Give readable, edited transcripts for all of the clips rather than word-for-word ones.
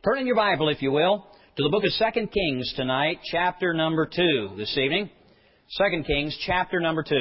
Turn in your Bible, if you will, to the book of 2 Kings tonight, chapter number 2 this evening. 2 Kings, chapter number 2.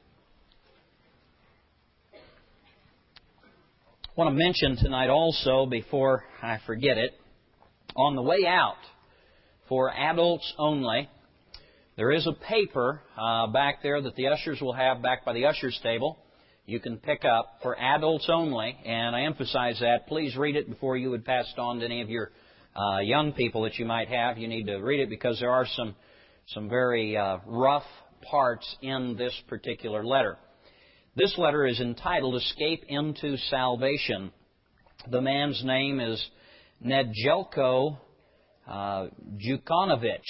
I want to mention tonight also, before I forget it, on the way out for adults only, there is a paper back there that the ushers will have back by the ushers table. You can pick up for adults only, and I emphasize that. Please read it before you would pass it on to any of your young people that you might have. You need to read it because there are some very rough parts in this particular letter. This letter is entitled Escape into Salvation. The man's name is Nedjeljko Djukanovic.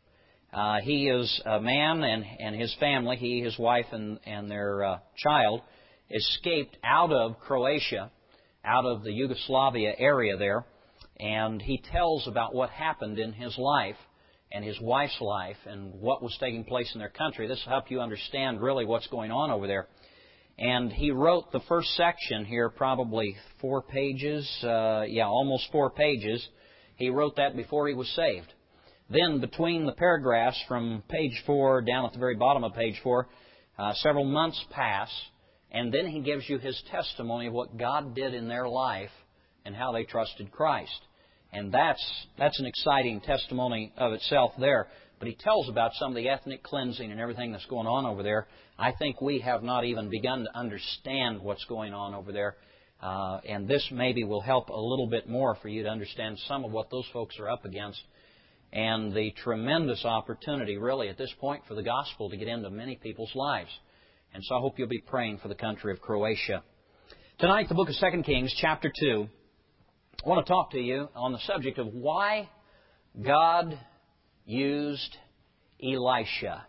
He is a man and his family, he, his wife, and their child, escaped out of Croatia, out of the Yugoslavia area there, and he tells about what happened in his life and his wife's life and what was taking place in their country. This will help you understand really what's going on over there. And he wrote the first section here, probably 4 pages, almost 4 pages. He wrote that before he was saved. Then between the paragraphs from page 4 down at the very bottom of page 4, several months pass, and then he gives you his testimony of what God did in their life and how they trusted Christ. And that's an exciting testimony of itself there. But he tells about some of the ethnic cleansing and everything that's going on over there. I think we have not even begun to understand what's going on over there. And this maybe will help a little bit more for you to understand some of what those folks are up against and the tremendous opportunity really at this point for the gospel to get into many people's lives. And so I hope you'll be praying for the country of Croatia. Tonight, the book of 2 Kings, chapter 2, I want to talk to you on the subject of why God used Elisha. Have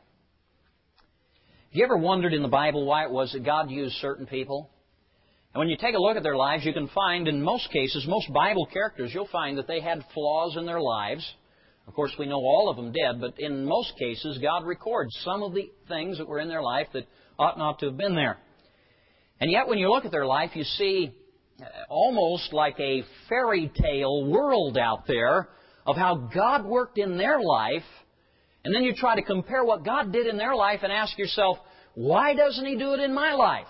you ever wondered in the Bible why it was that God used certain people? And when you take a look at their lives, you can find in most cases, most Bible characters, you'll find that they had flaws in their lives. Of course, we know all of them did, but in most cases, God records some of the things that were in their life that ought not to have been there. And yet, when you look at their life, you see almost like a fairy tale world out there of how God worked in their life, and then you try to compare what God did in their life and ask yourself, why doesn't He do it in my life?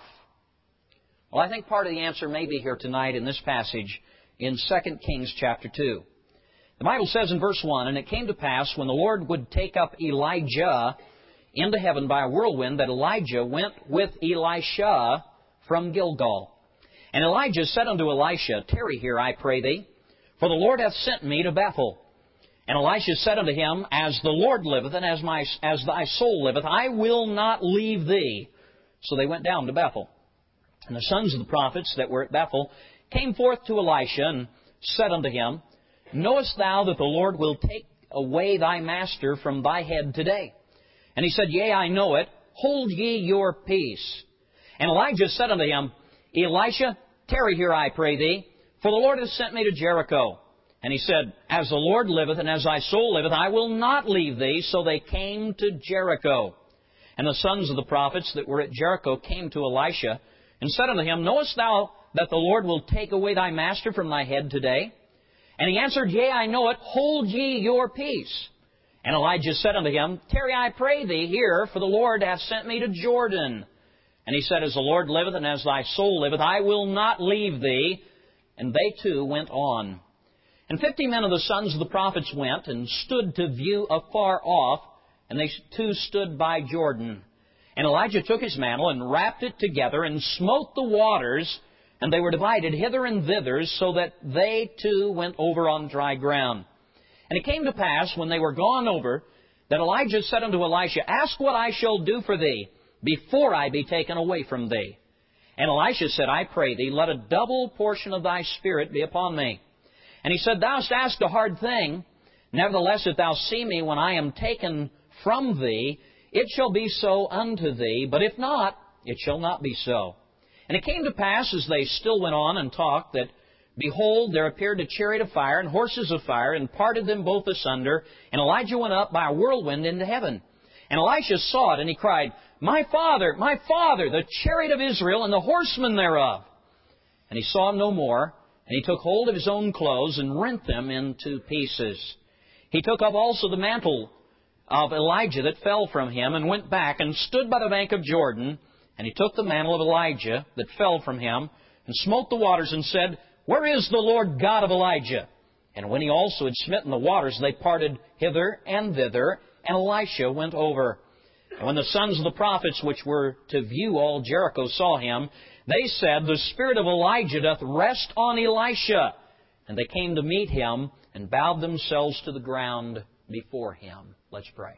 Well, I think part of the answer may be here tonight in this passage in 2 Kings chapter 2. The Bible says in verse 1, "And it came to pass, when the Lord would take up Elijah into heaven by a whirlwind, that Elijah went with Elisha from Gilgal. And Elijah said unto Elisha, Tarry here, I pray thee, for the Lord hath sent me to Bethel. And Elisha said unto him, As the Lord liveth, and as thy soul liveth, I will not leave thee. So they went down to Bethel. And the sons of the prophets that were at Bethel came forth to Elisha, and said unto him, Knowest thou that the Lord will take away thy master from thy head today? And he said, Yea, I know it. Hold ye your peace. And Elijah said unto him, Elisha, tarry here, I pray thee, for the Lord hath sent me to Jericho. And he said, As the Lord liveth, and as thy soul liveth, I will not leave thee. So they came to Jericho. And the sons of the prophets that were at Jericho came to Elisha, and said unto him, Knowest thou that the Lord will take away thy master from thy head today? And he answered, Yea, I know it. Hold ye your peace. And Elijah said unto him, Tarry, I pray thee, here, for the Lord hath sent me to Jordan. And he said, As the Lord liveth, and as thy soul liveth, I will not leave thee. And they too went on. And 50 men of the sons of the prophets went, and stood to view afar off, and they too stood by Jordan. And Elijah took his mantle, and wrapped it together, and smote the waters, and they were divided hither and thither, so that they too went over on dry ground. And it came to pass, when they were gone over, that Elijah said unto Elisha, Ask what I shall do for thee, before I be taken away from thee. And Elisha said, I pray thee, let a double portion of thy spirit be upon me. And he said, Thou hast asked a hard thing. Nevertheless, if thou see me when I am taken from thee, it shall be so unto thee. But if not, it shall not be so. And it came to pass, as they still went on and talked, that, behold, there appeared a chariot of fire and horses of fire, and parted them both asunder. And Elijah went up by a whirlwind into heaven. And Elisha saw it, and he cried, My father, the chariot of Israel, and the horsemen thereof. And he saw him no more. And he took hold of his own clothes and rent them into pieces. He took up also the mantle of Elijah that fell from him, and went back and stood by the bank of Jordan. And he took the mantle of Elijah that fell from him, and smote the waters, and said, Where is the Lord God of Elijah? And when he also had smitten the waters, they parted hither and thither, and Elisha went over. And when the sons of the prophets which were to view all Jericho saw him, they said, The spirit of Elijah doth rest on Elisha. And they came to meet him, and bowed themselves to the ground before him. Let's pray.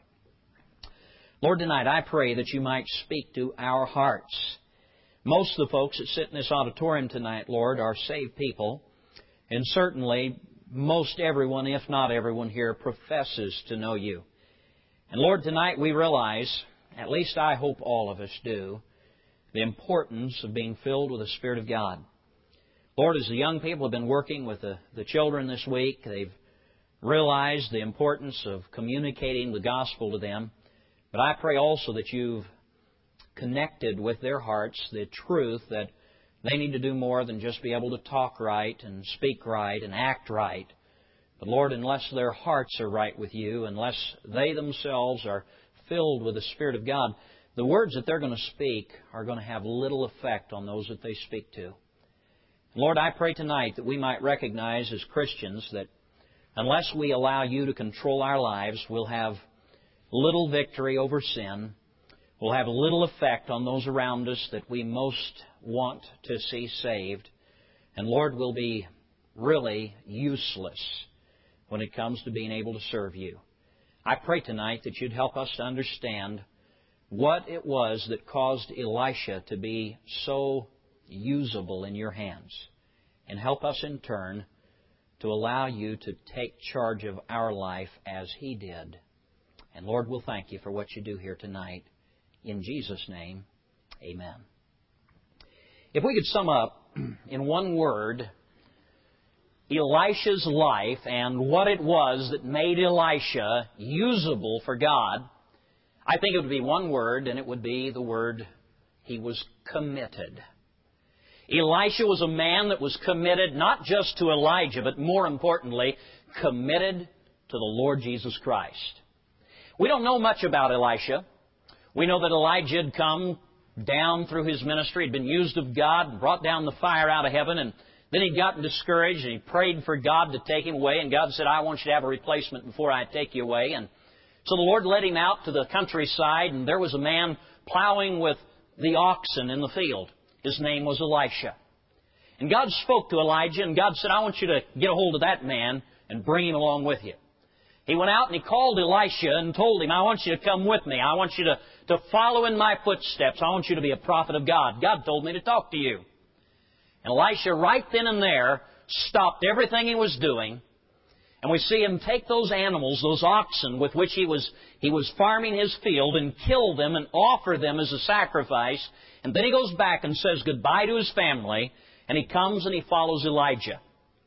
Lord, tonight I pray that you might speak to our hearts. Most of the folks that sit in this auditorium tonight, Lord, are saved people. And certainly most everyone, if not everyone here, professes to know you. And Lord, tonight we realize, at least I hope all of us do, the importance of being filled with the Spirit of God. Lord, as the young people have been working with the children this week, they've realized the importance of communicating the gospel to them. But I pray also that you've connected with their hearts the truth that they need to do more than just be able to talk right and speak right and act right. But Lord, unless their hearts are right with you, unless they themselves are filled with the Spirit of God, the words that they're going to speak are going to have little effect on those that they speak to. Lord, I pray tonight that we might recognize as Christians that unless we allow you to control our lives, we'll have little victory over sin. We'll have little effect on those around us that we most want to see saved. And Lord, we'll be really useless when it comes to being able to serve you. I pray tonight that you'd help us to understand what it was that caused Elisha to be so usable in your hands. And help us in turn to allow you to take charge of our life as he did. And Lord, we'll thank you for what you do here tonight. In Jesus' name, amen. If we could sum up in one word Elisha's life and what it was that made Elisha usable for God, I think it would be one word, and it would be the word, he was committed. Elisha was a man that was committed not just to Elijah, but more importantly, committed to the Lord Jesus Christ. We don't know much about Elisha. We know that Elijah had come down through his ministry, had been used of God, and brought down the fire out of heaven, and then he'd gotten discouraged, and he prayed for God to take him away, and God said, I want you to have a replacement before I take you away. And so the Lord led him out to the countryside, and there was a man plowing with the oxen in the field. His name was Elisha. And God spoke to Elijah, and God said, I want you to get a hold of that man and bring him along with you. He went out and he called Elisha and told him, I want you to come with me. I want you to follow in my footsteps. I want you to be a prophet of God. God told me to talk to you. And Elisha, right then and there, stopped everything he was doing. And we see him take those animals, those oxen with which he was farming his field, and kill them and offer them as a sacrifice. And then he goes back and says goodbye to his family, and he comes and he follows Elijah.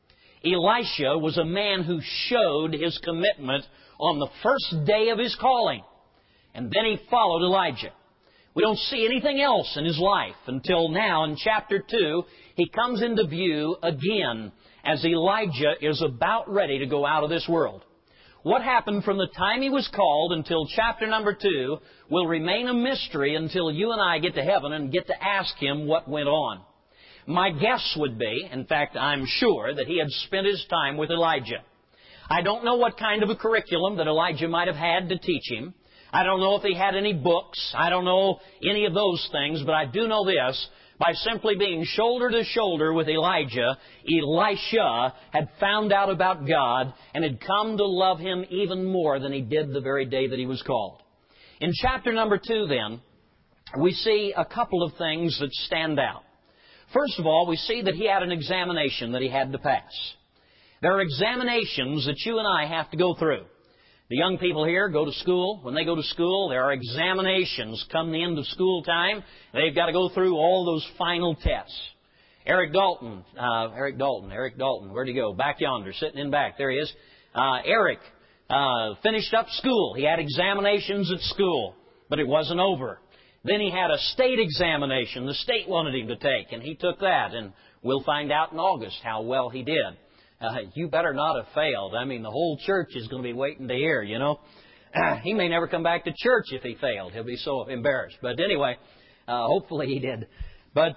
Elisha was a man who showed his commitment on the first day of his calling. And then he followed Elijah. We don't see anything else in his life until now in chapter 2. He comes into view again as Elijah is about ready to go out of this world. What happened from the time he was called until chapter number 2 will remain a mystery until you and I get to heaven and get to ask him what went on. My guess would be, in fact, I'm sure, that he had spent his time with Elijah. I don't know what kind of a curriculum that Elijah might have had to teach him. I don't know if he had any books. I don't know any of those things, but I do know this. By simply being shoulder to shoulder with Elijah, Elisha had found out about God and had come to love Him even more than he did the very day that he was called. In chapter number 2, then, we see a couple of things that stand out. First of all, we see that he had an examination that he had to pass. There are examinations that you and I have to go through. The young people here go to school. When they go to school, there are examinations come the end of school time. They've got to go through all those final tests. Eric Dalton, where'd he go? Back yonder, sitting in back. There he is. Eric finished up school. He had examinations at school, but it wasn't over. Then he had a state examination the state wanted him to take, and he took that. And We'll find out in August how well he did. You better not have failed. I mean, the whole church is going to be waiting to hear, you know. He may never come back to church if he failed. He'll be so embarrassed. But anyway, hopefully he did. But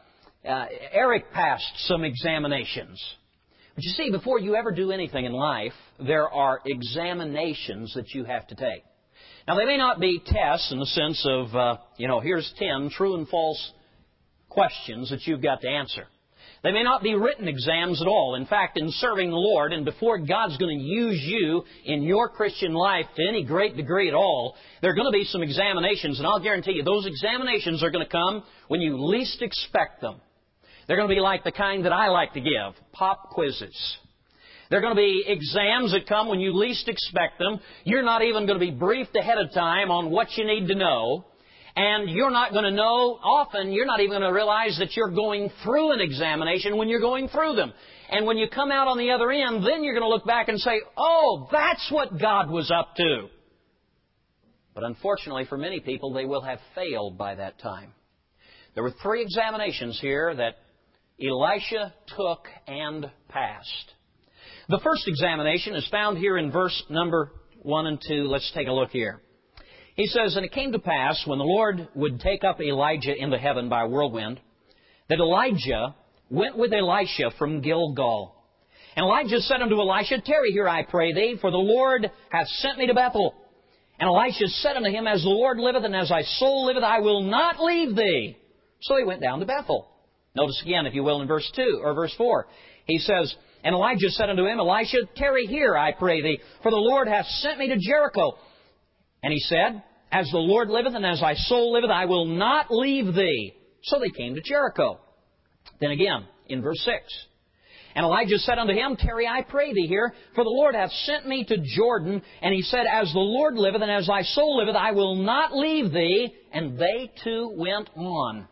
Eric passed some examinations. But you see, before you ever do anything in life, there are examinations that you have to take. Now, they may not be tests in the sense of, here's 10 true and false questions that you've got to answer. They may not be written exams at all. In fact, in serving the Lord and before God's going to use you in your Christian life to any great degree at all, there are going to be some examinations. And I'll guarantee you, those examinations are going to come when you least expect them. They're going to be like the kind that I like to give, pop quizzes. They're going to be exams that come when you least expect them. You're not even going to be briefed ahead of time on what you need to know. And you're not going to know, often you're not even going to realize that you're going through an examination when you're going through them. And when you come out on the other end, then you're going to look back and say, oh, that's what God was up to. But unfortunately for many people, they will have failed by that time. There were 3 examinations here that Elisha took and passed. The first examination is found here in verse number 1 and 2. Let's take a look here. He says, and it came to pass, when the Lord would take up Elijah into heaven by a whirlwind, that Elijah went with Elisha from Gilgal. And Elijah said unto Elisha, tarry here, I pray thee, for the Lord hath sent me to Bethel. And Elisha said unto him, as the Lord liveth, and as thy soul liveth, I will not leave thee. So he went down to Bethel. Notice again, if you will, in verse 2 or verse 4. He says, and Elijah said unto him, Elisha, tarry here, I pray thee, for the Lord hath sent me to Jericho. And he said, as the Lord liveth and as thy soul liveth, I will not leave thee. So they came to Jericho. Then again, in verse 6. And Elijah said unto him, tarry, I pray thee here, for the Lord hath sent me to Jordan. And he said, as the Lord liveth and as thy soul liveth, I will not leave thee. And they two went on.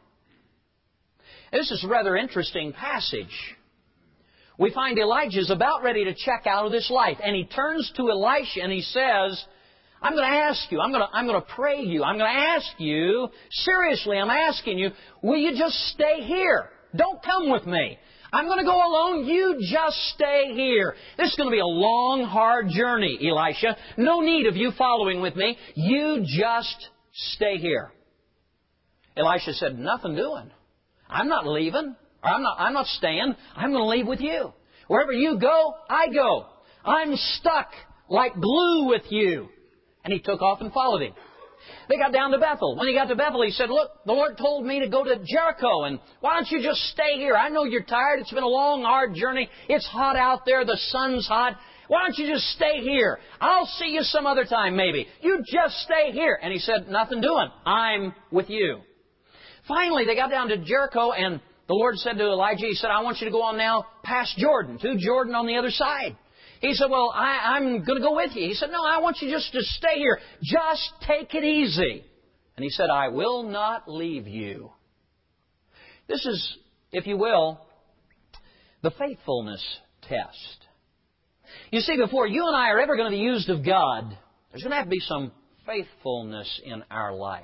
This is a rather interesting passage. We find Elijah's about ready to check out of this life. And he turns to Elisha and he says, I'm going to ask you, I'm going to pray you, I'm going to ask you, seriously, I'm asking you, will you just stay here? Don't come with me. I'm going to go alone. You just stay here. This is going to be a long, hard journey, Elisha. No need of you following with me. You just stay here. Elisha said, nothing doing. I'm not leaving. Or I'm not staying. I'm going to leave with you. Wherever you go, I go. I'm stuck like glue with you. And he took off and followed him. They got down to Bethel. When he got to Bethel, he said, look, the Lord told me to go to Jericho, and why don't you just stay here? I know you're tired. It's been a long, hard journey. It's hot out there. The sun's hot. Why don't you just stay here? I'll see you some other time, maybe. You just stay here. And he said, nothing doing. I'm with you. Finally, they got down to Jericho, and the Lord said to Elijah, he said, I want you to go on now past Jordan, to Jordan on the other side. He said, well, I'm going to go with you. He said, no, I want you just to stay here. Just take it easy. And he said, I will not leave you. This is, if you will, the faithfulness test. You see, before you and I are ever going to be used of God, there's going to have to be some faithfulness in our life.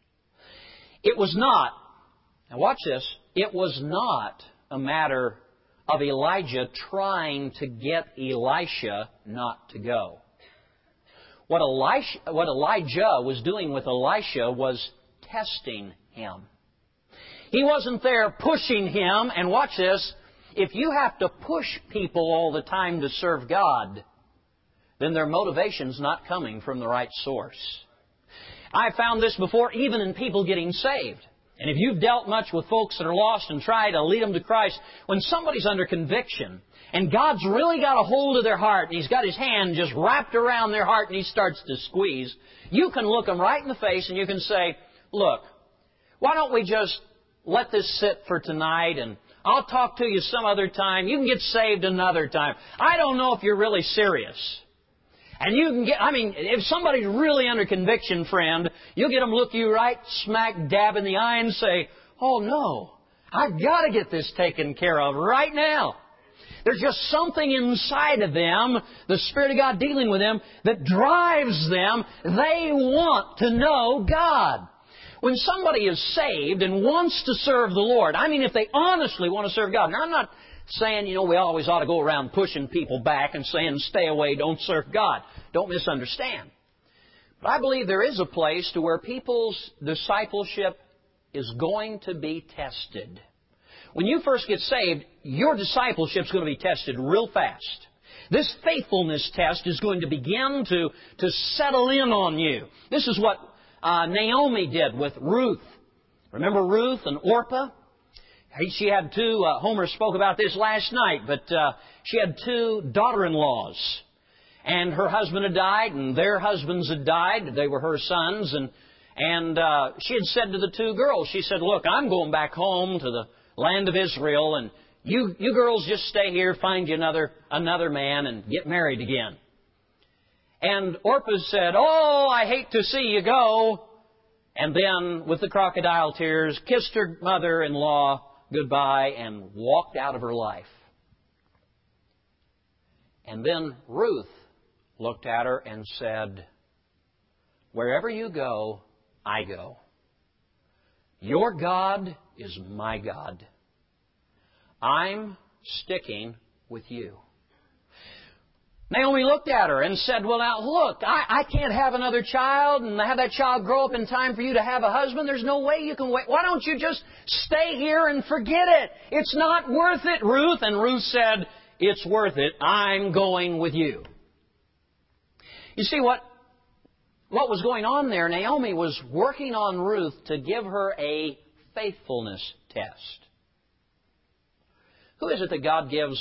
It was not, now watch this, it was not a matter of Elijah trying to get Elisha not to go. What Elijah was doing with Elisha was testing him. He wasn't there pushing him, and watch this, if you have to push people all the time to serve God, then their motivation's not coming from the right source. I found this before, even in people getting saved. And if you've dealt much with folks that are lost and try to lead them to Christ, when somebody's under conviction and God's really got a hold of their heart and He's got His hand just wrapped around their heart and He starts to squeeze, you can look them right in the face and you can say, look, why don't we just let this sit for tonight and I'll talk to you some other time. You can get saved another time. I don't know if you're really serious. And you can get, if somebody's really under conviction, friend, you'll get them look you right smack dab in the eye and say, oh no, I've got to get this taken care of right now. There's just something inside of them, the Spirit of God dealing with them, that drives them. They want to know God. When somebody is saved and wants to serve the Lord, I mean if they honestly want to serve God. Now I'm not saying, we always ought to go around pushing people back and saying, stay away, don't serve God. Don't misunderstand. But I believe there is a place to where people's discipleship is going to be tested. When you first get saved, your discipleship is going to be tested real fast. This faithfulness test is going to begin to settle in on you. This is what Naomi did with Ruth. Remember Ruth and Orpah? She had two, Homer spoke about this last night, but she had two daughter-in-laws. And her husband had died, and their husbands had died. They were her sons. And she had said to the two girls, she said, look, I'm going back home to the land of Israel, and you girls just stay here, find you another man, and get married again. And Orpah said, oh, I hate to see you go. And then, with the crocodile tears, kissed her mother-in-law goodbye and walked out of her life. And then Ruth looked at her and said, wherever you go, I go. Your God is my God. I'm sticking with you. Naomi looked at her and said, well, now, look, I can't have another child and have that child grow up in time for you to have a husband. There's no way you can wait. Why don't you just stay here and forget it? It's not worth it, Ruth. And Ruth said, it's worth it. I'm going with you. You see what was going on there? Naomi was working on Ruth to give her a faithfulness test. Who is it that God gives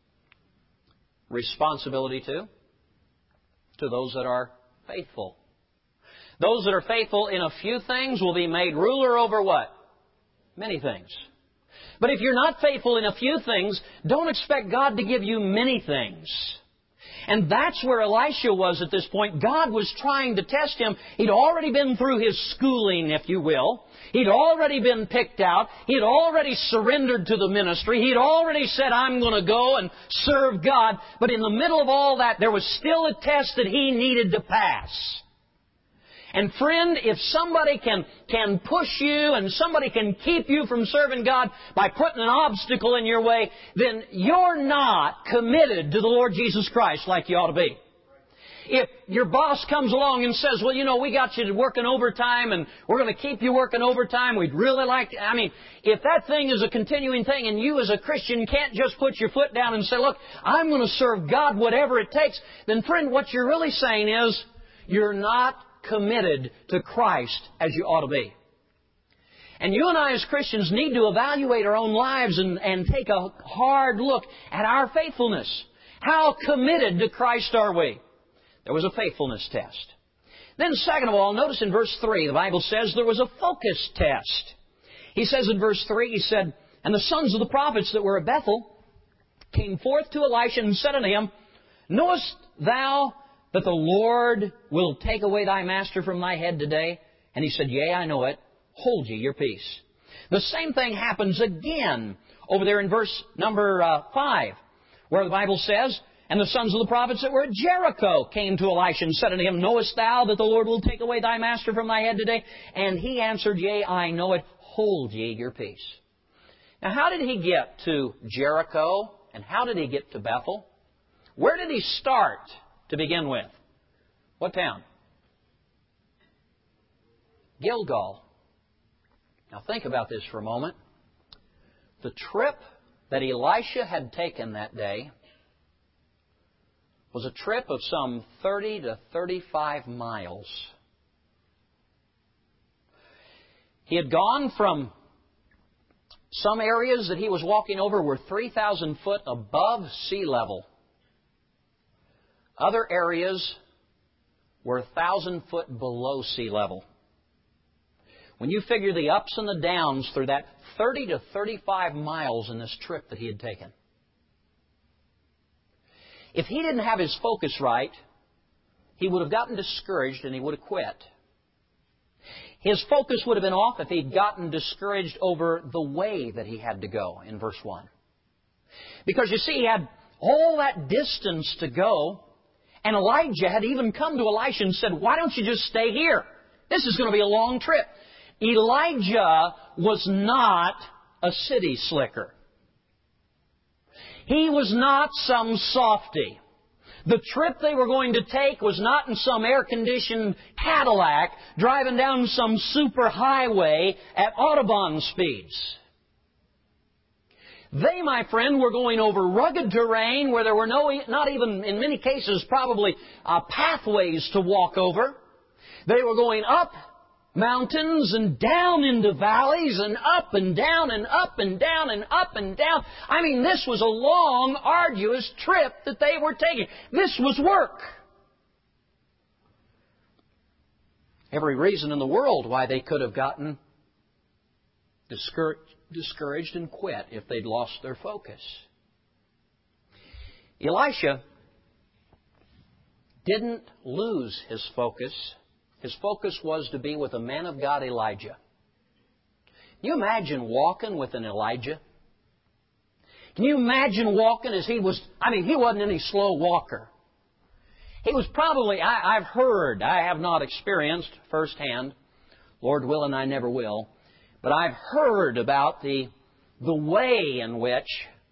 responsibility to? To those that are faithful. Those that are faithful in a few things will be made ruler over what? Many things. But if you're not faithful in a few things, don't expect God to give you many things. And that's where Elisha was at this point. God was trying to test him. He'd already been through his schooling, if you will. He'd already been picked out. He'd already surrendered to the ministry. He'd already said, I'm going to go and serve God. But in the middle of all that, there was still a test that he needed to pass. And friend, if somebody can push you and somebody can keep you from serving God by putting an obstacle in your way, then you're not committed to the Lord Jesus Christ like you ought to be. If your boss comes along and says, well, we got you working overtime and we're going to keep you working overtime, we'd really like to, if that thing is a continuing thing and you as a Christian can't just put your foot down and say, look, I'm going to serve God whatever it takes, then friend, what you're really saying is you're not committed to Christ as you ought to be. And you and I as Christians need to evaluate our own lives and take a hard look at our faithfulness. How committed to Christ are we? There was a faithfulness test. Then second of all, notice in verse 3, the Bible says there was a focus test. He says in verse 3, he said, and the sons of the prophets that were at Bethel came forth to Elisha and said unto him, knowest thou that the Lord will take away thy master from thy head today? And he said, yea, I know it. Hold ye your peace. The same thing happens again over there in verse number 5, where the Bible says, and the sons of the prophets that were at Jericho came to Elisha and said unto him, knowest thou that the Lord will take away thy master from thy head today? And he answered, yea, I know it. Hold ye your peace. Now, how did he get to Jericho? And how did he get to Bethel? Where did he start to begin with? What town? Gilgal. Now think about this for a moment. The trip that Elisha had taken that day was a trip of some 30 to 35 miles. He had gone from some areas that he was walking over were 3,000 foot above sea level. Other areas were 1,000 foot below sea level. When you figure the ups and the downs through that 30 to 35 miles in this trip that he had taken, if he didn't have his focus right, he would have gotten discouraged and he would have quit. His focus would have been off if he'd gotten discouraged over the way that he had to go in verse 1. Because you see, he had all that distance to go, and Elijah had even come to Elisha and said, why don't you just stay here? This is going to be a long trip. Elijah was not a city slicker. He was not some softy. The trip they were going to take was not in some air-conditioned Cadillac driving down some super highway at Autobahn speeds. They, my friend, were going over rugged terrain where there were not even, in many cases, probably pathways to walk over. They were going up mountains and down into valleys and up and down and up and down and up and down. I mean, this was a long, arduous trip that they were taking. This was work. Every reason in the world why they could have gotten discouraged and quit if they'd lost their focus. Elisha didn't lose his focus. His focus was to be with a man of God, Elijah. Can you imagine walking with an Elijah? Can you imagine walking as he was? I mean, he wasn't any slow walker. He was probably, I've heard, I have not experienced firsthand, Lord willing I never will, but I've heard about the way in which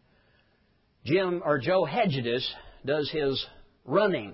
Joe Hedges does his running.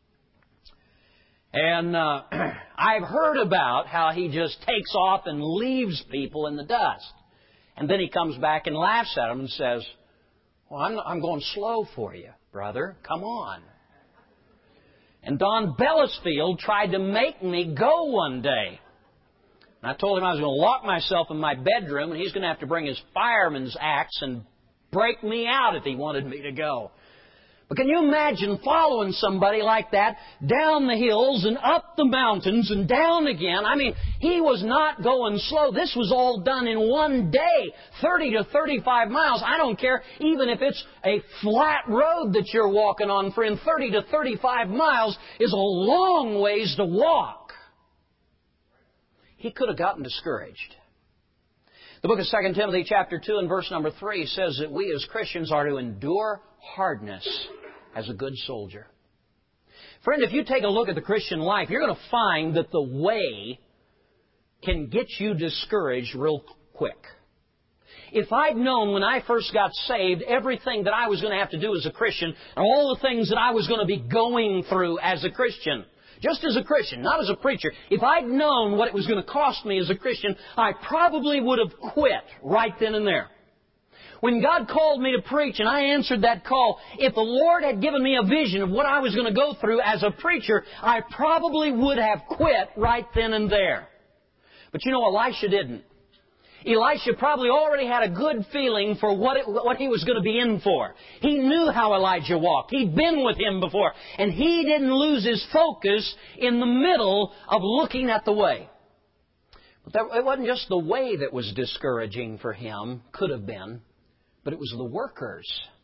And I've heard about how he just takes off and leaves people in the dust. And then he comes back and laughs at them and says, well, I'm going slow for you, brother. Come on. And Don Bellisfield tried to make me go one day. And I told him I was going to lock myself in my bedroom and he's going to have to bring his fireman's axe and break me out if he wanted me to go. But can you imagine following somebody like that down the hills and up the mountains and down again? I mean, he was not going slow. This was all done in one day, 30 to 35 miles. I don't care, even if it's a flat road that you're walking on, friend, 30 to 35 miles is a long ways to walk. He could have gotten discouraged. The book of 2 Timothy chapter 2 and verse number 3 says that we as Christians are to endure hardness as a good soldier. Friend, if you take a look at the Christian life, you're going to find that the way can get you discouraged real quick. If I'd known when I first got saved everything that I was going to have to do as a Christian, and all the things that I was going to be going through as a Christian, just as a Christian, not as a preacher, if I'd known what it was going to cost me as a Christian, I probably would have quit right then and there. When God called me to preach and I answered that call, if the Lord had given me a vision of what I was going to go through as a preacher, I probably would have quit right then and there. But you know, Elisha didn't. Elisha probably already had a good feeling for what he was going to be in for. He knew how Elijah walked. He'd been with him before. And he didn't lose his focus in the middle of looking at the way. But it wasn't just the way that was discouraging for him, could have been, but it was the workers.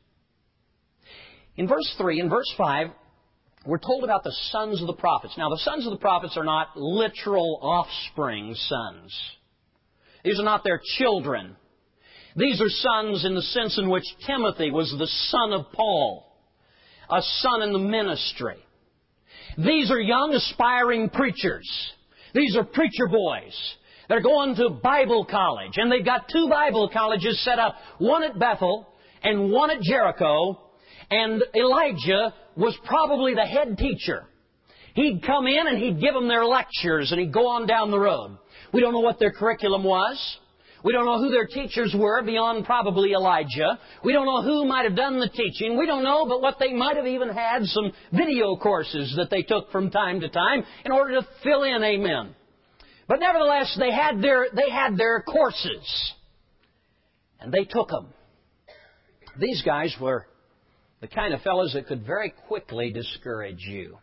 In verse 3 and verse 5, we're told about the sons of the prophets. Now, the sons of the prophets are not literal offspring sons. These are not their children. These are sons in the sense in which Timothy was the son of Paul, a son in the ministry. These are young aspiring preachers. These are preacher boys. They're going to Bible college, and they've got 2 Bible colleges set up, one at Bethel and one at Jericho, and Elijah was probably the head teacher. He'd come in and he'd give them their lectures, and he'd go on down the road. We don't know what their curriculum was. We don't know who their teachers were beyond probably Elijah. We don't know who might have done the teaching. We don't know but what they might have even had some video courses that they took from time to time in order to fill in, amen. But nevertheless, they had their courses. And they took them. These guys were the kind of fellows that could very quickly discourage you.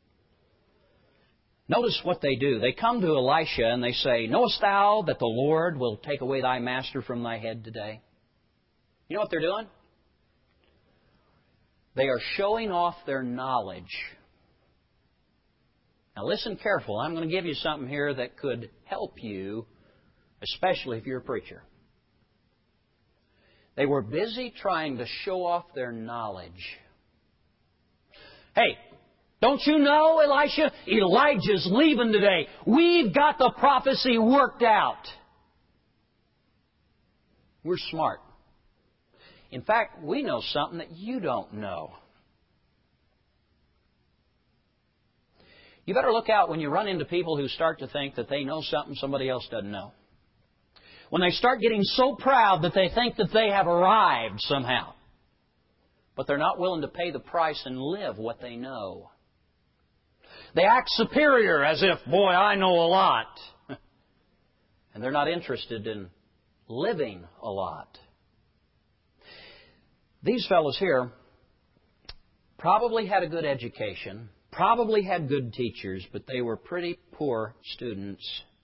Notice what they do. They come to Elisha and they say, knowest thou that the Lord will take away thy master from thy head today? You know what they're doing? They are showing off their knowledge. Now listen careful. I'm going to give you something here that could help you, especially if you're a preacher. They were busy trying to show off their knowledge. Hey, Don't you know, Elisha? Elijah's leaving today. We've got the prophecy worked out. We're smart. In fact, we know something that you don't know. You better look out when you run into people who start to think that they know something somebody else doesn't know. When they start getting so proud that they think that they have arrived somehow. But they're not willing to pay the price and live what they know. They act superior as if, boy, I know a lot. And they're not interested in living a lot. These fellows here probably had a good education, probably had good teachers, but they were pretty poor students.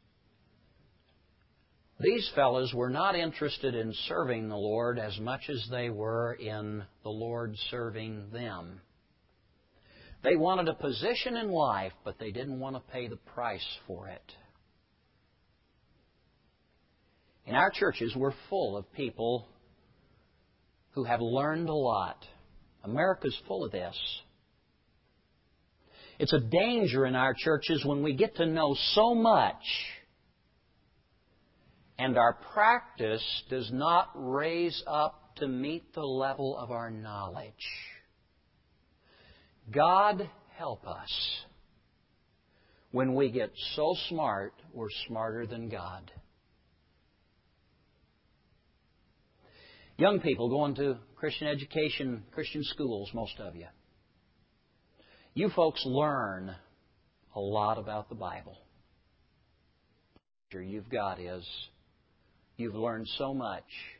These fellows were not interested in serving the Lord as much as they were in the Lord serving them. They wanted a position in life, but they didn't want to pay the price for it. In our churches, we're full of people who have learned a lot. America's full of this. It's a danger in our churches when we get to know so much and our practice does not raise up to meet the level of our knowledge. God help us. When we get so smart, we're smarter than God. Young people going to Christian education, Christian schools, most of you. You folks learn a lot about the Bible. The you've got is you've learned so much,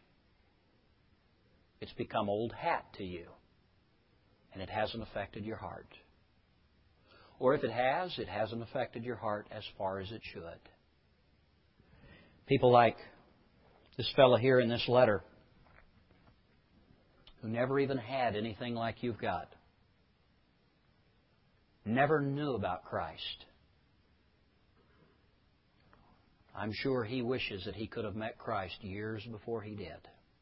it's become old hat to you. And it hasn't affected your heart. Or if it has, it hasn't affected your heart as far as it should. People like this fellow here in this letter, who never even had anything like you've got, never knew about Christ. I'm sure he wishes that he could have met Christ years before he did.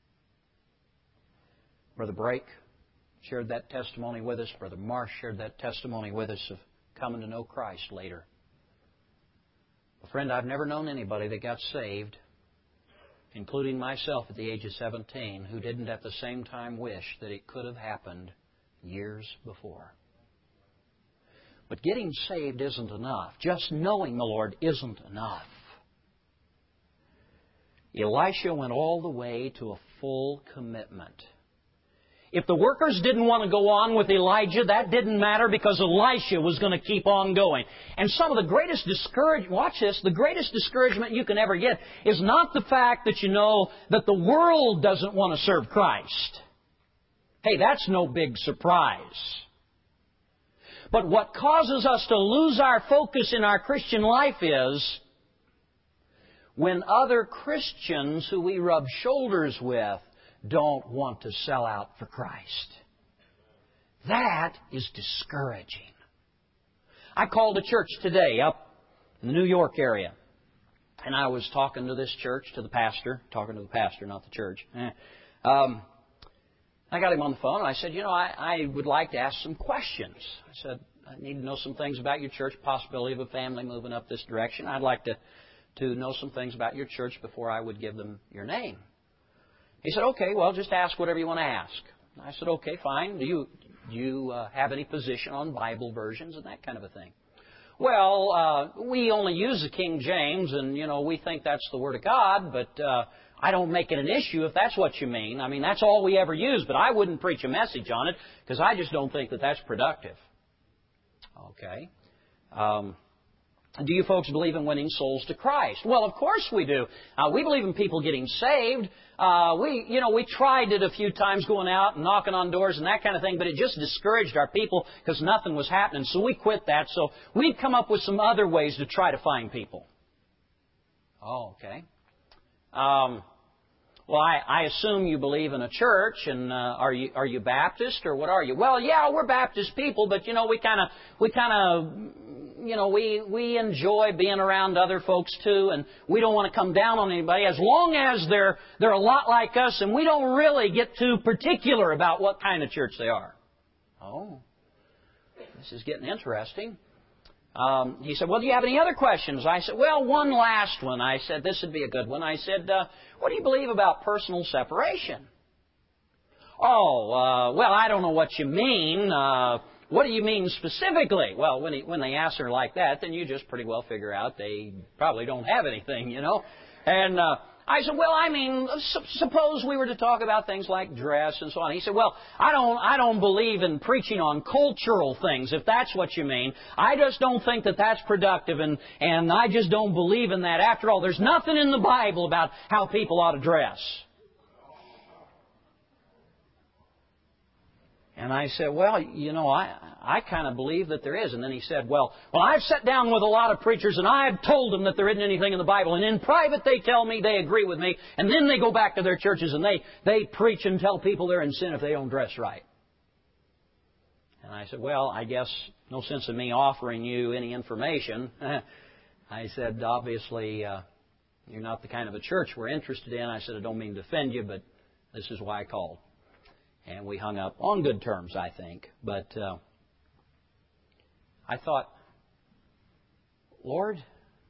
Brother Brake shared that testimony with us. Brother Marsh shared that testimony with us of coming to know Christ later. Well, friend, I've never known anybody that got saved, including myself at the age of 17, who didn't at the same time wish that it could have happened years before. But getting saved isn't enough. Just knowing the Lord isn't enough. Elisha went all the way to a full commitment. If the workers didn't want to go on with Elijah, that didn't matter because Elisha was going to keep on going. And some of the greatest the greatest discouragement you can ever get is not the fact that you know that the world doesn't want to serve Christ. Hey, that's no big surprise. But what causes us to lose our focus in our Christian life is when other Christians who we rub shoulders with don't want to sell out for Christ. That is discouraging. I called a church today up in the New York area. And I was talking to this church, to the pastor, not the church. I got him on the phone and I said, I would like to ask some questions. I said, I need to know some things about your church, possibility of a family moving up this direction. I'd like to know some things about your church before I would give them your name. He said, okay, well, just ask whatever you want to ask. I said, okay, fine. Do you have any position on Bible versions and that kind of a thing? Well, we only use the King James, and, we think that's the Word of God, but I don't make it an issue if that's what you mean. I mean, that's all we ever use, but I wouldn't preach a message on it because I just don't think that that's productive. Okay. Do you folks believe in winning souls to Christ? Well, of course we do. We believe in people getting saved. We tried it a few times going out and knocking on doors and that kind of thing, but it just discouraged our people because nothing was happening. So we quit that. So we've come up with some other ways to try to find people. Oh, okay. Well, I assume you believe in a church, and are you Baptist or what are you? Well, yeah, we're Baptist people, but we enjoy being around other folks too, and we don't want to come down on anybody as long as they're a lot like us, and we don't really get too particular about what kind of church they are. Oh. this is getting interesting. He said, well, do you have any other questions? I said, well, one last one. I said, this would be a good one. I said, what do you believe about personal separation? Oh, well, I don't know what you mean. What do you mean specifically? Well, when they answer like that, then you just pretty well figure out they probably don't have anything, you know. And I said, well, I mean, suppose we were to talk about things like dress and so on. He said, well, I don't believe in preaching on cultural things, if that's what you mean. I just don't think that that's productive, and I just don't believe in that. After all, there's nothing in the Bible about how people ought to dress. And I said, well, you know, I kind of believe that there is. And then he said, well, I've sat down with a lot of preachers and I've told them that there isn't anything in the Bible. And in private they tell me they agree with me. And then they go back to their churches and they preach and tell people they're in sin if they don't dress right. And I said, well, I guess no sense in me offering you any information. I said, obviously, you're not the kind of a church we're interested in. I said, I don't mean to offend you, but this is why I called. And we hung up on good terms, I think. But I thought, Lord,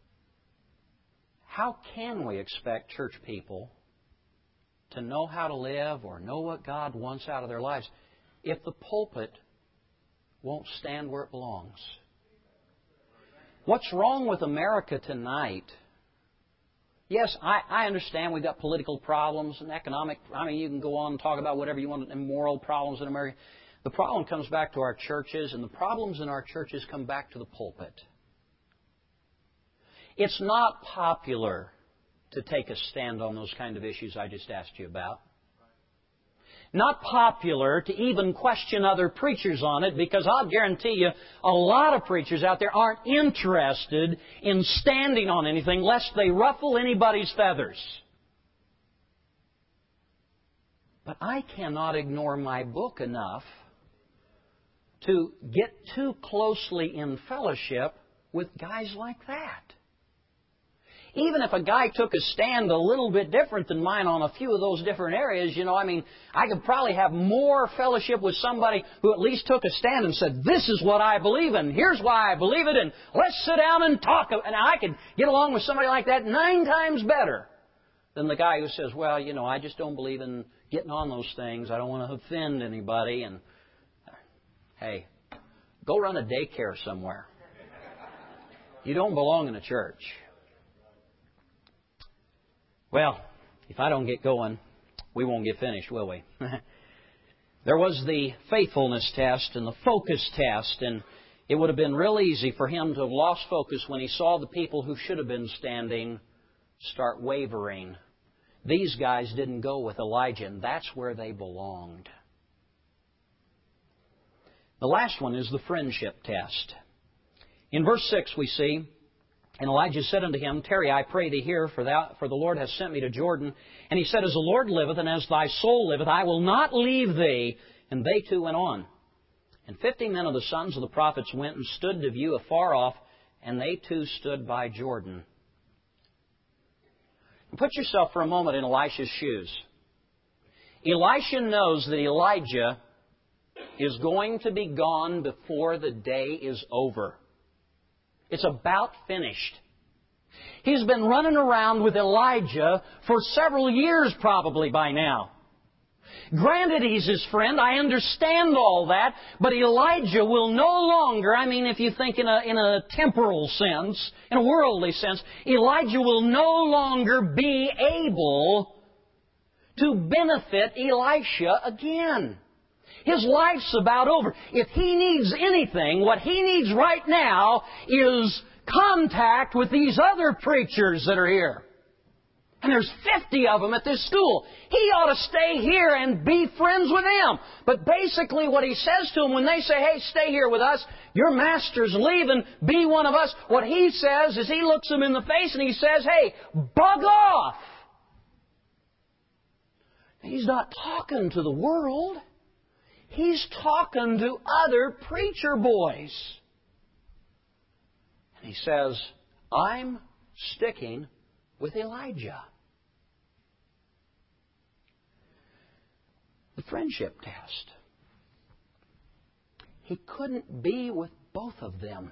how can we expect church people to know how to live or know what God wants out of their lives if the pulpit won't stand where it belongs? What's wrong with America tonight? Yes, I understand we've got political problems and economic. I mean, you can go on and talk about whatever you want, and moral problems in America. The problem comes back to our churches, and the problems in our churches come back to the pulpit. It's not popular to take a stand on those kind of issues I just asked you about. Not popular to even question other preachers on it, because I'll guarantee you a lot of preachers out there aren't interested in standing on anything lest they ruffle anybody's feathers. But I cannot ignore my book enough to get too closely in fellowship with guys like that. Even if a guy took a stand a little bit different than mine on a few of those different areas, you know, I mean, I could probably have more fellowship with somebody who at least took a stand and said, this is what I believe in, here's why I believe it, and let's sit down and talk. And I could get along with somebody like that 9 times better than the guy who says, well, you know, I just don't believe in getting on those things. I don't want to offend anybody. And hey, go run a daycare somewhere. You don't belong in a church. Well, if I don't get going, we won't get finished, will we? There was the faithfulness test and the focus test, and it would have been real easy for him to have lost focus when he saw the people who should have been standing start wavering. These guys didn't go with Elijah, and that's where they belonged. The last one is the friendship test. In verse 6 we see, and Elijah said unto him, tarry, I pray thee here, for the Lord hath sent me to Jordan. And he said, as the Lord liveth, and as thy soul liveth, I will not leave thee. And they two went on. And 50 men of the sons of the prophets went and stood to view afar off, and they too stood by Jordan. And put yourself for a moment in Elisha's shoes. Elisha knows that Elijah is going to be gone before the day is over. It's about finished. He's been running around with Elijah for several years probably by now. Granted, he's his friend. I understand all that. But Elijah will no longer, I mean, if you think in a temporal sense, in a worldly sense, Elijah will no longer be able to benefit Elisha again. His life's about over. If he needs anything, what he needs right now is contact with these other preachers that are here. And there's 50 of them at this school. He ought to stay here and be friends with them. But basically what he says to them when they say, hey, stay here with us, your master's leaving, be one of us. What he says is he looks them in the face and he says, hey, bug off. He's not talking to the world. He's talking to other preacher boys. And he says, I'm sticking with Elijah. The friendship test. he couldn't be with both of them.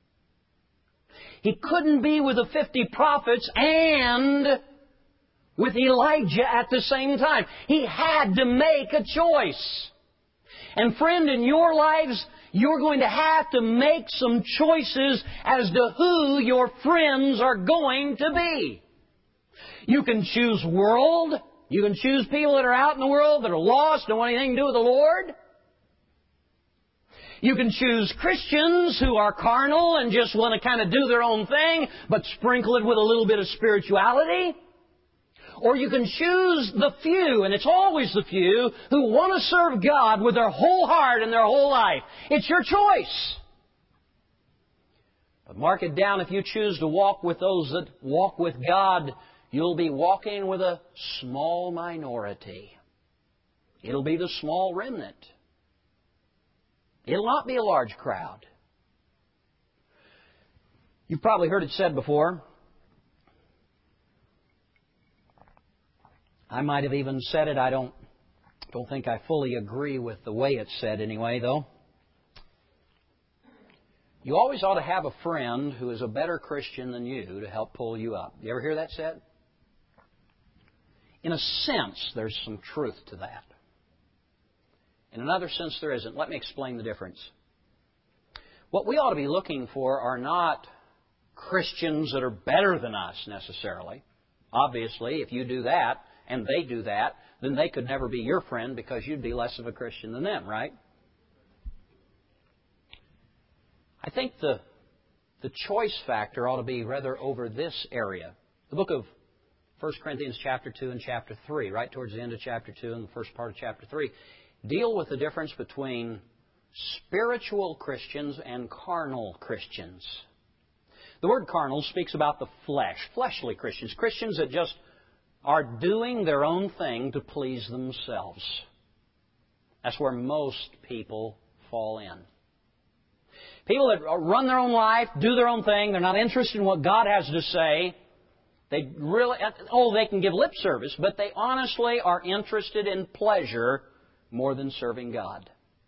He couldn't be with the 50 prophets and with Elijah at the same time. He had to make a choice. And friend, in your lives, you're going to have to make some choices as to who your friends are going to be. You can choose world. You can choose people that are out in the world that are lost, don't want anything to do with the Lord. You can choose Christians who are carnal and just want to kind of do their own thing, but sprinkle it with a little bit of spirituality. Or you can choose the few, and it's always the few, who want to serve God with their whole heart and their whole life. It's your choice. But mark it down, if you choose to walk with those that walk with God, you'll be walking with a small minority. It'll be the small remnant. It'll not be a large crowd. You've probably heard it said before. I might have even said it. I don't think I fully agree with the way it's said anyway, though. You always ought to have a friend who is a better Christian than you to help pull you up. You ever hear that said? In a sense, there's some truth to that. In another sense, there isn't. Let me explain the difference. What we ought to be looking for are not Christians that are better than us necessarily. Obviously, if you do that and they do that, then they could never be your friend because you'd be less of a Christian than them, right? I think the choice factor ought to be rather over this area. The book of 1 Corinthians chapter 2 and chapter 3, right towards the end of chapter 2 and the first part of chapter 3, deal with the difference between spiritual Christians and carnal Christians. The word carnal speaks about the flesh, fleshly Christians, Christians that just are doing their own thing to please themselves. That's where most people fall in. People that run their own life, do their own thing, they're not interested in what God has to say. They can give lip service, but they honestly are interested in pleasure more than serving God.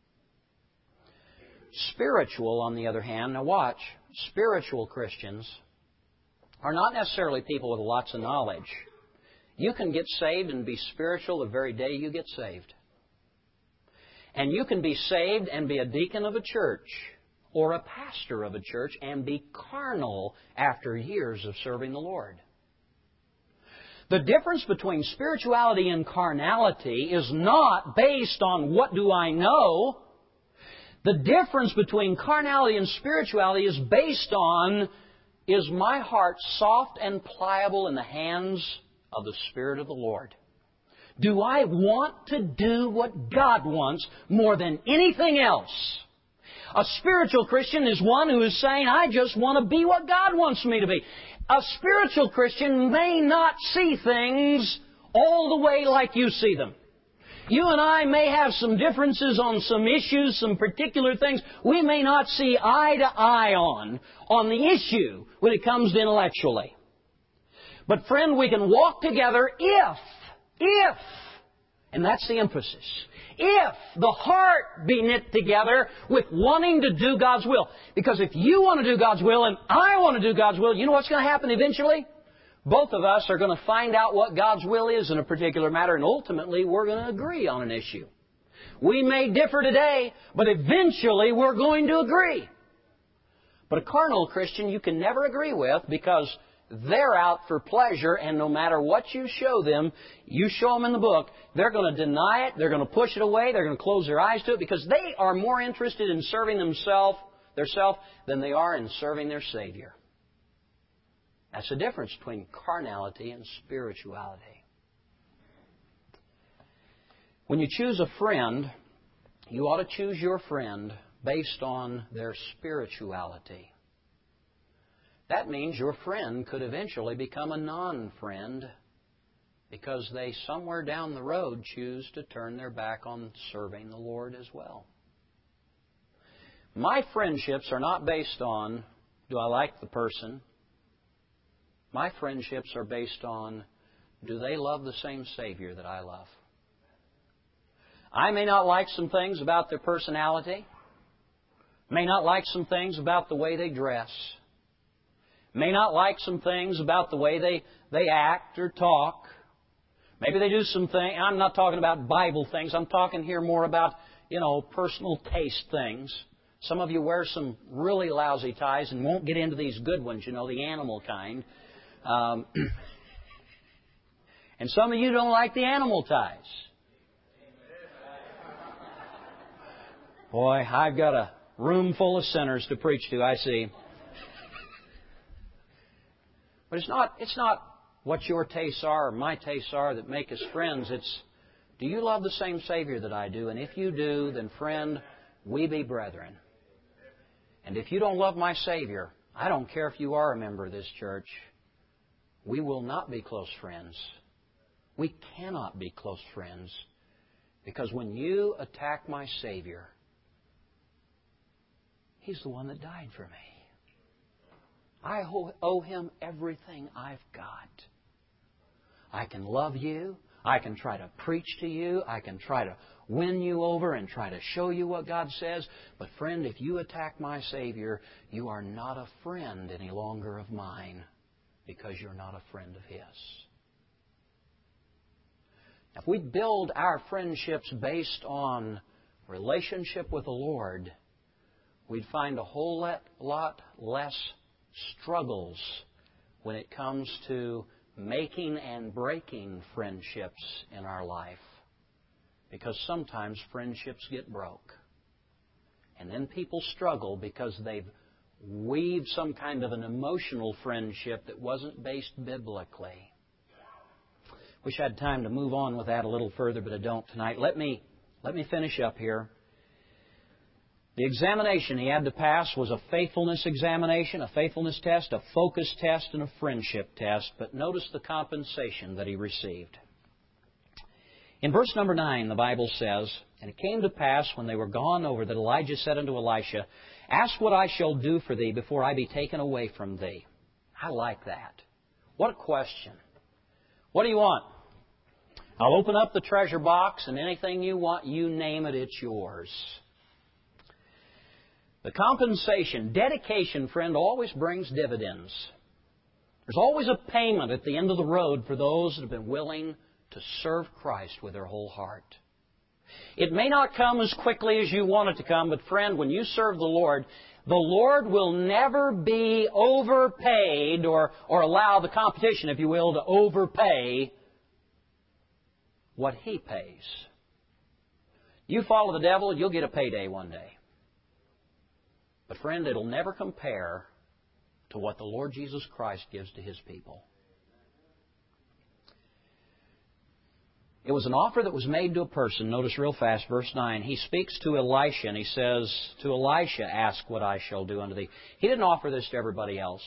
Spiritual, on the other hand, now watch, spiritual Christians are not necessarily people with lots of knowledge. You can get saved and be spiritual the very day you get saved. And you can be saved and be a deacon of a church or a pastor of a church and be carnal after years of serving the Lord. The difference between spirituality and carnality is not based on what do I know. The difference between carnality and spirituality is based on, is my heart soft and pliable in the hands of the Spirit of the Lord? Do I want to do what God wants more than anything else? A spiritual Christian is one who is saying, I just want to be what God wants me to be. A spiritual Christian may not see things all the way like you see them. You and I may have some differences on some issues, some particular things we may not see eye to eye on the issue when it comes to intellectually. But friend, we can walk together if, and that's the emphasis, if the heart be knit together with wanting to do God's will. Because if you want to do God's will and I want to do God's will, you know what's going to happen eventually? Both of us are going to find out what God's will is in a particular matter, and ultimately we're going to agree on an issue. We may differ today, but eventually we're going to agree. But a carnal Christian you can never agree with because they're out for pleasure, and no matter what you show them in the book, they're going to deny it, they're going to push it away, they're going to close their eyes to it because they are more interested in serving themselves than they are in serving their Savior. That's the difference between carnality and spirituality. When you choose a friend, you ought to choose your friend based on their spirituality. That means your friend could eventually become a non-friend because they somewhere down the road choose to turn their back on serving the Lord as well. My friendships are not based on, do I like the person? My friendships are based on, do they love the same Savior that I love? I may not like some things about their personality. May not like some things about the way they dress. May not like some things about the way they act or talk. Maybe they do some things. I'm not talking about Bible things. I'm talking here more about, personal taste things. Some of you wear some really lousy ties and won't get into these good ones, the animal kind. And some of you don't like the animal ties. Boy, I've got a room full of sinners to preach to, I see. But it's not what your tastes are or my tastes are that make us friends. It's, do you love the same Savior that I do? And if you do, then friend, we be brethren. And if you don't love my Savior, I don't care if you are a member of this church, we will not be close friends. We cannot be close friends. Because when you attack my Savior, He's the one that died for me. I owe Him everything I've got. I can love you. I can try to preach to you. I can try to win you over and try to show you what God says. But friend, if you attack my Savior, you are not a friend any longer of mine because you're not a friend of His. If we build our friendships based on relationship with the Lord, we'd find a whole lot less struggles when it comes to making and breaking friendships in our life. Because sometimes friendships get broke. And then people struggle because they've weaved some kind of an emotional friendship that wasn't based biblically. Wish I had time to move on with that a little further, but I don't tonight. Let me finish up here. The examination he had to pass was a faithfulness examination, a faithfulness test, a focus test, and a friendship test. But notice the compensation that he received. In verse number 9, the Bible says, "And it came to pass when they were gone over that Elijah said unto Elisha, Ask what I shall do for thee before I be taken away from thee." I like that. What a question. What do you want? I'll open up the treasure box, and anything you want, you name it, it's yours. The compensation, dedication, friend, always brings dividends. There's always a payment at the end of the road for those that have been willing to serve Christ with their whole heart. It may not come as quickly as you want it to come, but friend, when you serve the Lord will never be overpaid or allow the competition, if you will, to overpay what He pays. You follow the devil, you'll get a payday one day. But friend, it'll never compare to what the Lord Jesus Christ gives to His people. It was an offer that was made to a person. Notice real fast, verse 9. He speaks to Elisha and he says, "To Elisha, ask what I shall do unto thee." He didn't offer this to everybody else.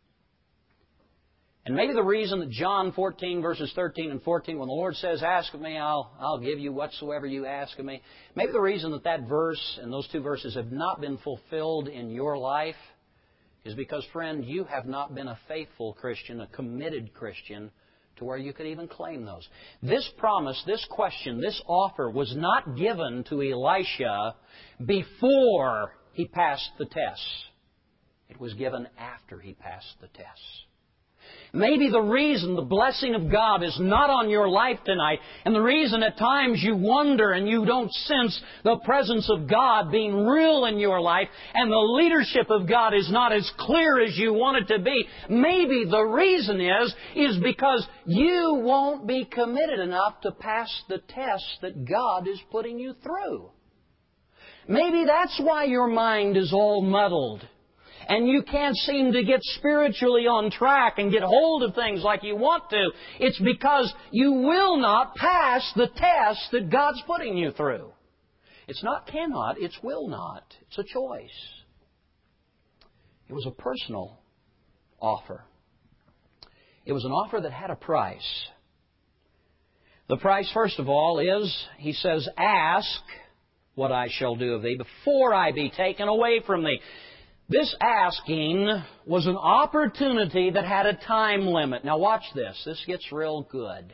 And maybe the reason that John 14, verses 13 and 14, when the Lord says, "Ask of me, I'll give you whatsoever you ask of me," maybe the reason that verse and those two verses have not been fulfilled in your life is because, friend, you have not been a faithful Christian, a committed Christian, to where you could even claim those. This promise, this question, this offer was not given to Elisha before he passed the tests. It was given after he passed the tests. Maybe the reason the blessing of God is not on your life tonight, and the reason at times you wonder and you don't sense the presence of God being real in your life, and the leadership of God is not as clear as you want it to be, maybe the reason is because you won't be committed enough to pass the tests that God is putting you through. Maybe that's why your mind is all muddled. And you can't seem to get spiritually on track and get hold of things like you want to. It's because you will not pass the test that God's putting you through. It's not cannot, it's will not. It's a choice. It was a personal offer. It was an offer that had a price. The price, first of all, is, he says, "Ask what I shall do of thee before I be taken away from thee." This asking was an opportunity that had a time limit. Now watch this. This gets real good.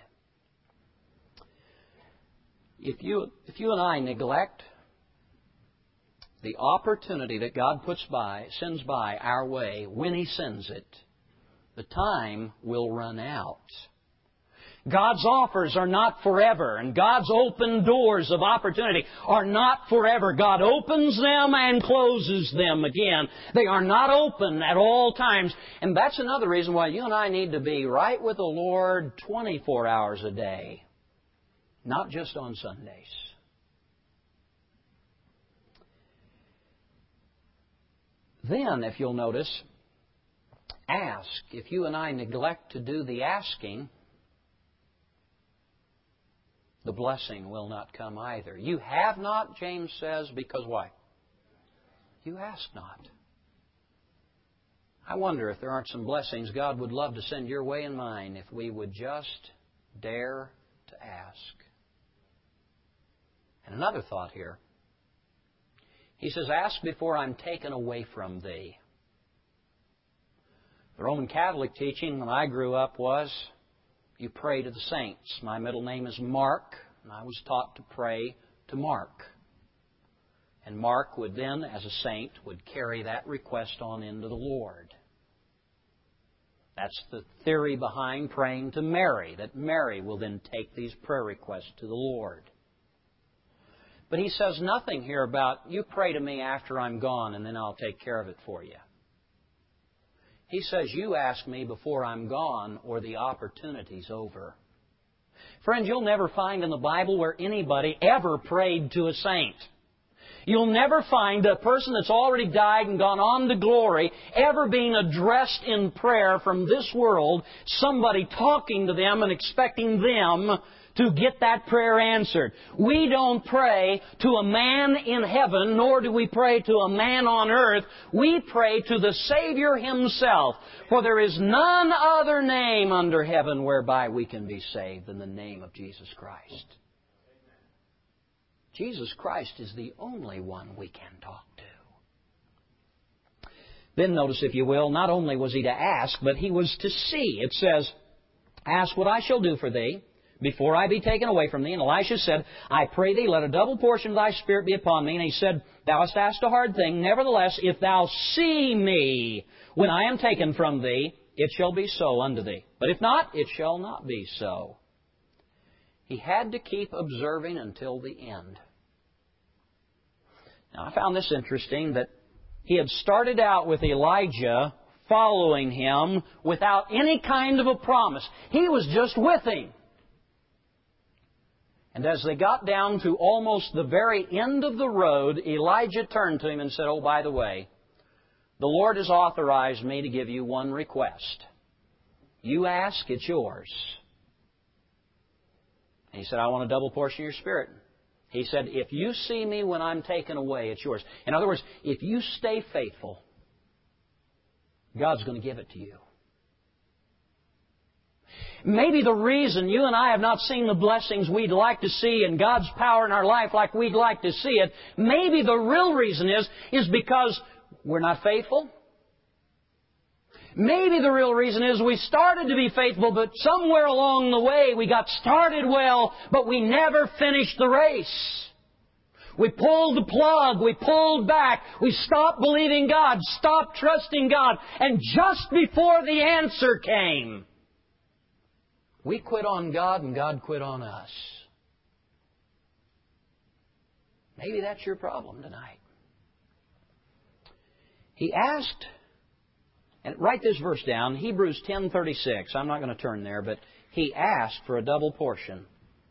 If you and I neglect the opportunity that God sends by our way, when He sends it, the time will run out. God's offers are not forever, and God's open doors of opportunity are not forever. God opens them and closes them again. They are not open at all times. And that's another reason why you and I need to be right with the Lord 24 hours a day, not just on Sundays. Then, if you'll notice, ask. If you and I neglect to do the asking, the blessing will not come either. You have not, James says, because why? You ask not. I wonder if there aren't some blessings God would love to send your way and mine if we would just dare to ask. And another thought here. He says, ask before I'm taken away from thee. The Roman Catholic teaching when I grew up was, you pray to the saints. My middle name is Mark, and I was taught to pray to Mark. And Mark would then, as a saint, would carry that request on into the Lord. That's the theory behind praying to Mary, that Mary will then take these prayer requests to the Lord. But he says nothing here about, you pray to me after I'm gone and then I'll take care of it for you. He says, you ask me before I'm gone or the opportunity's over. Friends, you'll never find in the Bible where anybody ever prayed to a saint. You'll never find a person that's already died and gone on to glory ever being addressed in prayer from this world, somebody talking to them and expecting them to get that prayer answered. We don't pray to a man in heaven, nor do we pray to a man on earth. We pray to the Savior Himself. For there is none other name under heaven whereby we can be saved than the name of Jesus Christ. Jesus Christ is the only one we can talk to. Then notice, if you will, not only was he to ask, but he was to see. It says, ask what I shall do for thee, before I be taken away from thee. And Elisha said, I pray thee, let a double portion of thy spirit be upon me. And he said, thou hast asked a hard thing. Nevertheless, if thou see me when I am taken from thee, it shall be so unto thee. But if not, it shall not be so. He had to keep observing until the end. Now, I found this interesting, that he had started out with Elijah following him without any kind of a promise. He was just with him. And as they got down to almost the very end of the road, Elijah turned to him and said, oh, by the way, the Lord has authorized me to give you one request. You ask, it's yours. And he said, I want a double portion of your spirit. He said, if you see me when I'm taken away, it's yours. In other words, if you stay faithful, God's going to give it to you. Maybe the reason you and I have not seen the blessings we'd like to see and God's power in our life like we'd like to see it, maybe the real reason is because we're not faithful. Maybe the real reason is we started to be faithful, but somewhere along the way we got started well, but we never finished the race. We pulled the plug, we pulled back, we stopped believing God, stopped trusting God, and just before the answer came, we quit on God and God quit on us. Maybe that's your problem tonight. He asked, and write this verse down, Hebrews 10:36. I'm not going to turn there, but he asked for a double portion.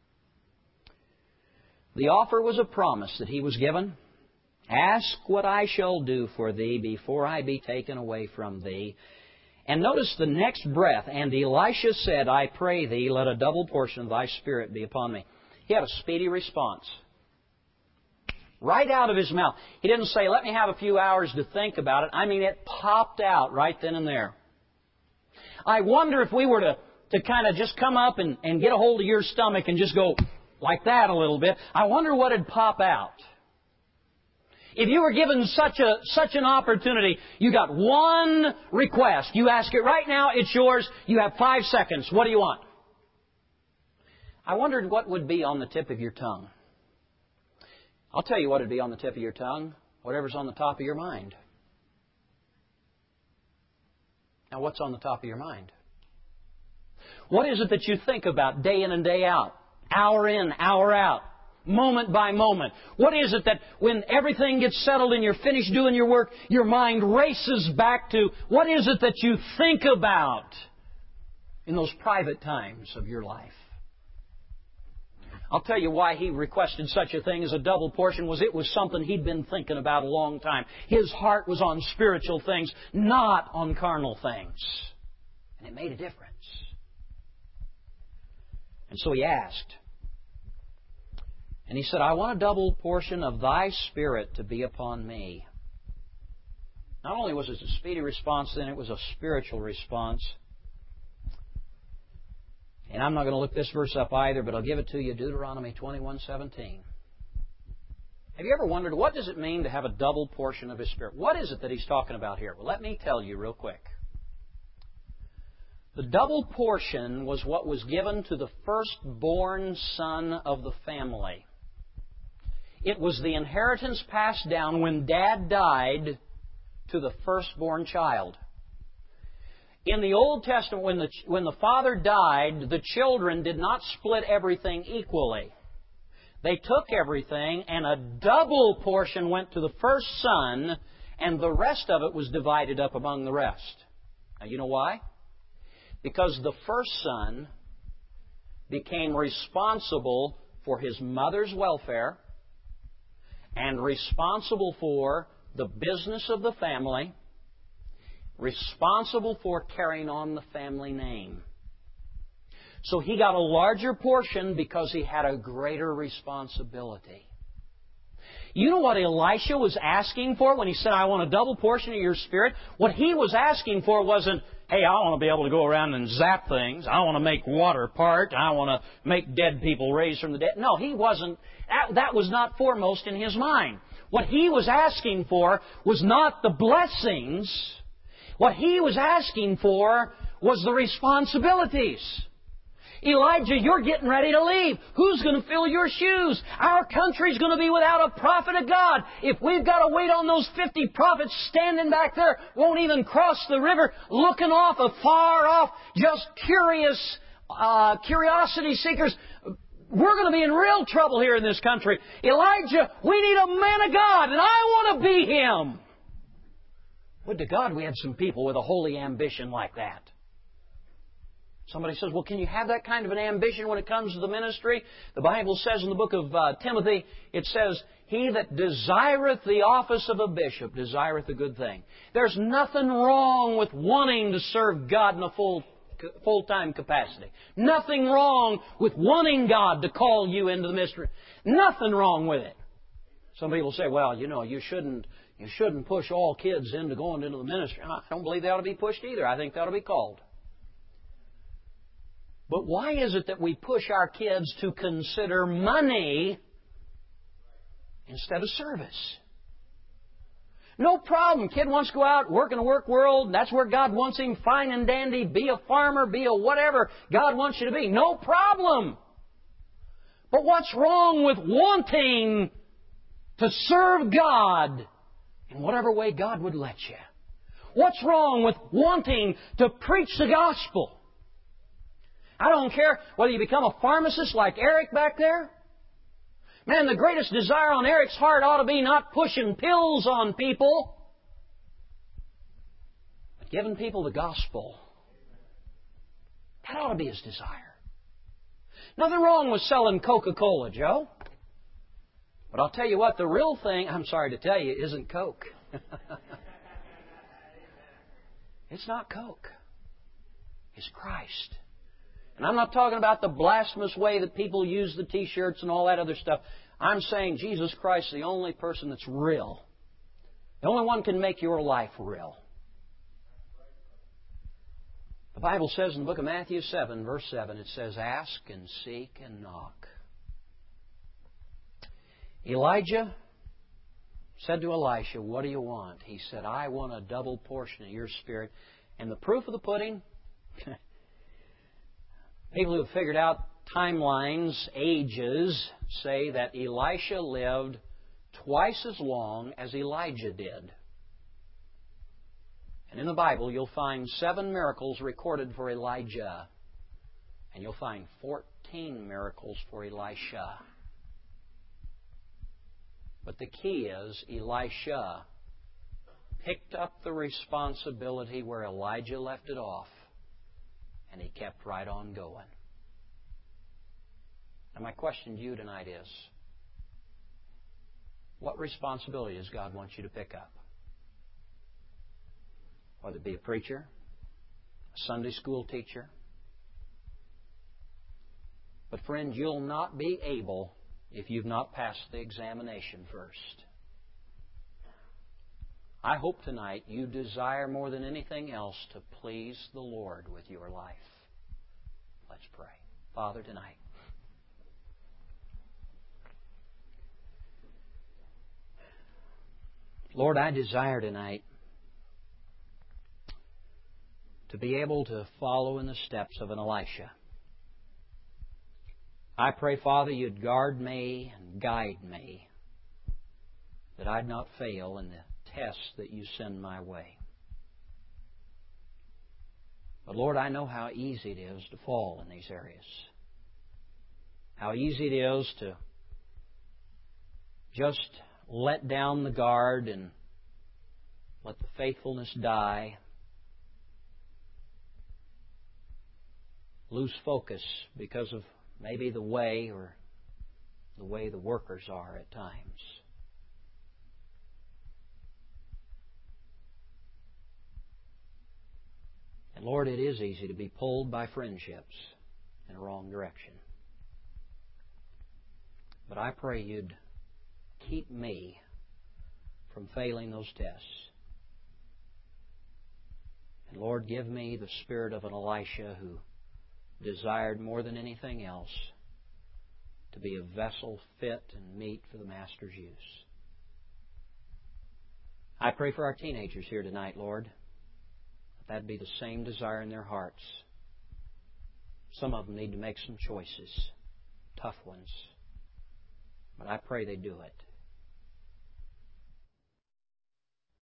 The offer was a promise that he was given. Ask what I shall do for thee before I be taken away from thee. And notice the next breath, and Elisha said, I pray thee, let a double portion of thy spirit be upon me. He had a speedy response. Right out of his mouth. He didn't say, let me have a few hours to think about it. I mean, it popped out right then and there. I wonder if we were to kind of just come up and get a hold of your stomach and just go like that a little bit, I wonder what would pop out. If you were given such an opportunity, you got one request. You ask it right now, it's yours. You have 5 seconds. What do you want? I wondered what would be on the tip of your tongue. I'll tell you what would be on the tip of your tongue. Whatever's on the top of your mind. Now, what's on the top of your mind? What is it that you think about day in and day out? Hour in, hour out. Moment by moment. What is it that when everything gets settled and you're finished doing your work, your mind races back to? What is it that you think about in those private times of your life? I'll tell you why he requested such a thing as a double portion. It was something he'd been thinking about a long time. His heart was on spiritual things, not on carnal things. And it made a difference. And so he asked. And he said, I want a double portion of Thy Spirit to be upon me. Not only was it a speedy response, then it was a spiritual response. And I'm not going to look this verse up either, but I'll give it to you, Deuteronomy 21:17. Have you ever wondered, what does it mean to have a double portion of His Spirit? What is it that He's talking about here? Well, let me tell you real quick. The double portion was what was given to the firstborn son of the family. It was the inheritance passed down when Dad died to the firstborn child. In the Old Testament, when the father died, the children did not split everything equally. They took everything, and a double portion went to the first son, and the rest of it was divided up among the rest. Now, you know why? Because the first son became responsible for his mother's welfare and responsible for the business of the family, responsible for carrying on the family name. So he got a larger portion because he had a greater responsibility. You know what Elisha was asking for when he said, I want a double portion of your Spirit? What he was asking for wasn't, hey, I want to be able to go around and zap things. I want to make water part. I want to make dead people raise from the dead. No, he wasn't. That was not foremost in his mind. What he was asking for was not the blessings. What he was asking for was the responsibilities. Elijah, you're getting ready to leave. Who's going to fill your shoes? Our country's going to be without a prophet of God. If we've got to wait on those 50 prophets standing back there, won't even cross the river, looking off afar off, just curiosity seekers, we're going to be in real trouble here in this country. Elijah, we need a man of God, and I want to be him. Would to God we had some people with a holy ambition like that. Somebody says, well, can you have that kind of an ambition when it comes to the ministry? The Bible says in the book of Timothy, it says, he that desireth the office of a bishop desireth a good thing. There's nothing wrong with wanting to serve God in a full-time capacity. Nothing wrong with wanting God to call you into the ministry. Nothing wrong with it. Some people say, well, you shouldn't push all kids into going into the ministry. I don't believe they ought to be pushed either. I think they ought to be called. But why is it that we push our kids to consider money instead of service? No problem. Kid wants to go out, work in the work world. That's where God wants him, fine and dandy. Be a farmer, be a whatever God wants you to be. No problem. But what's wrong with wanting to serve God in whatever way God would let you? What's wrong with wanting to preach the gospel? I don't care whether you become a pharmacist like Eric back there. Man, the greatest desire on Eric's heart ought to be not pushing pills on people, but giving people the gospel. That ought to be his desire. Nothing wrong with selling Coca-Cola, Joe. But I'll tell you what, the real thing, I'm sorry to tell you, isn't Coke. It's not Coke. It's Christ. And I'm not talking about the blasphemous way that people use the T-shirts and all that other stuff. I'm saying Jesus Christ is the only person that's real. The only one can make your life real. The Bible says in the book of Matthew 7, verse 7, it says, ask and seek and knock. Elijah said to Elisha, what do you want? He said, I want a double portion of your Spirit. And the proof of the pudding... People who have figured out timelines, ages, say that Elisha lived twice as long as Elijah did. And in the Bible, you'll find 7 miracles recorded for Elijah. And you'll find 14 miracles for Elisha. But the key is Elisha picked up the responsibility where Elijah left it off, and he kept right on going. And my question to you tonight is, what responsibility does God want you to pick up? Whether it be a preacher, a Sunday school teacher. But friend, you'll not be able if you've not passed the examination first. I hope tonight you desire more than anything else to please the Lord with your life. Let's pray. Father, tonight, Lord, I desire tonight to be able to follow in the steps of an Elisha. I pray, Father, you'd guard me and guide me, that I'd not fail in the tests that you send my way. But Lord, I know how easy it is to fall in these areas. How easy it is to just let down the guard and let the faithfulness die. Lose focus because of maybe the way the workers are at times. And Lord, it is easy to be pulled by friendships in a wrong direction. But I pray you'd keep me from failing those tests. And Lord, give me the spirit of an Elisha who desired more than anything else to be a vessel fit and meet for the Master's use. I pray for our teenagers here tonight, Lord, that be the same desire in their hearts. Some of them need to make some choices, tough ones, but I pray they do it.